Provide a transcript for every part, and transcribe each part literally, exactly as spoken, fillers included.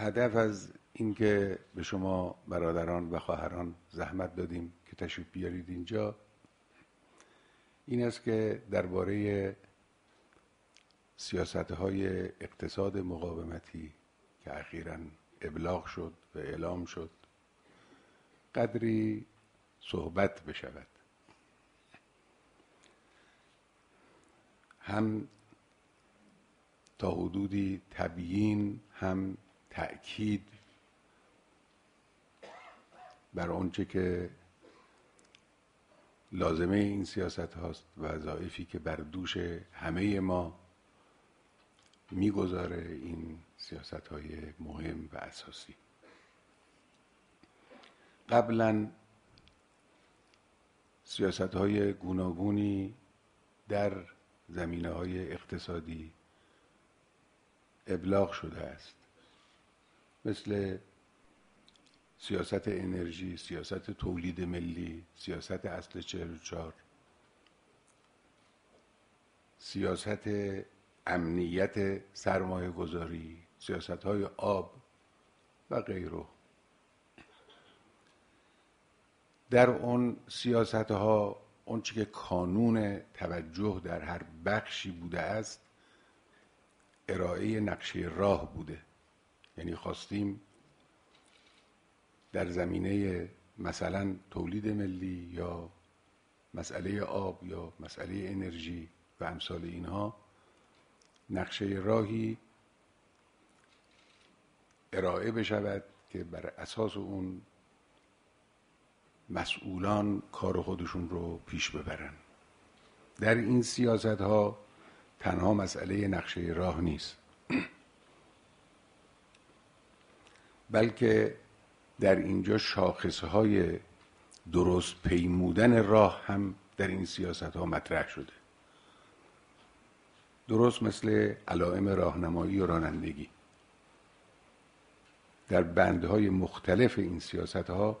هدف از اینکه به شما برادران و خواهران زحمت دادیم که تشریف بیارید اینجا این است که درباره سیاست‌های اقتصاد مقاومتی که اخیراً ابلاغ شد و اعلام شد قدری صحبت بشود، هم تا حدودی تبیین هم تأکید بر آنچه که لازمه این سیاست هاست و وظایفی که بر دوش همه ما میگذاره این سیاست های مهم و اساسی. قبلا سیاست های گوناگونی در زمینه های اقتصادی ابلاغ شده است، مثل سیاست انرژی، سیاست تولید ملی، سیاست اصل چهل و چهار، سیاست امنیت سرمایه گذاری، سیاست های آب و غیره. در اون سیاست ها اونچه که کانون توجه در هر بخشی بوده است ارائه نقشه راه بوده. یعنی خواستیم در زمینه مثلا تولید ملی یا مسئله آب یا مسئله انرژی و امثال اینها نقشه راهی ارائه بشود که بر اساس اون مسئولان کار خودشون رو پیش ببرن. در این سیاست ها تنها مسئله نقشه راه نیست، بلکه در اینجا شاخصهای درست پیمودن راه هم در این سیاست ها مطرح شده، درست مثل علائم راهنمایی و رانندگی. در بندهای مختلف این سیاست ها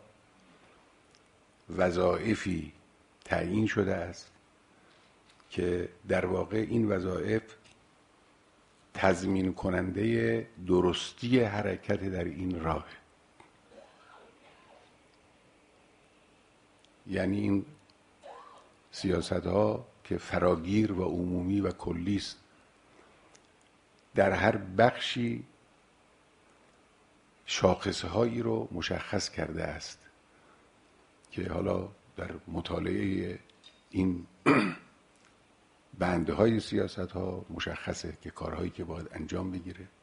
وظایفی تعیین شده است که در واقع این وظایف تضمین کننده درستی حرکت در این راه. یعنی این سیاست ها که فراگیر و عمومی و کلی است، در هر بخشی شاخصه هایی رو مشخص کرده است که حالا در مطالعه این بندهای سیاست ها مشخصه که کارهایی که باید انجام بگیره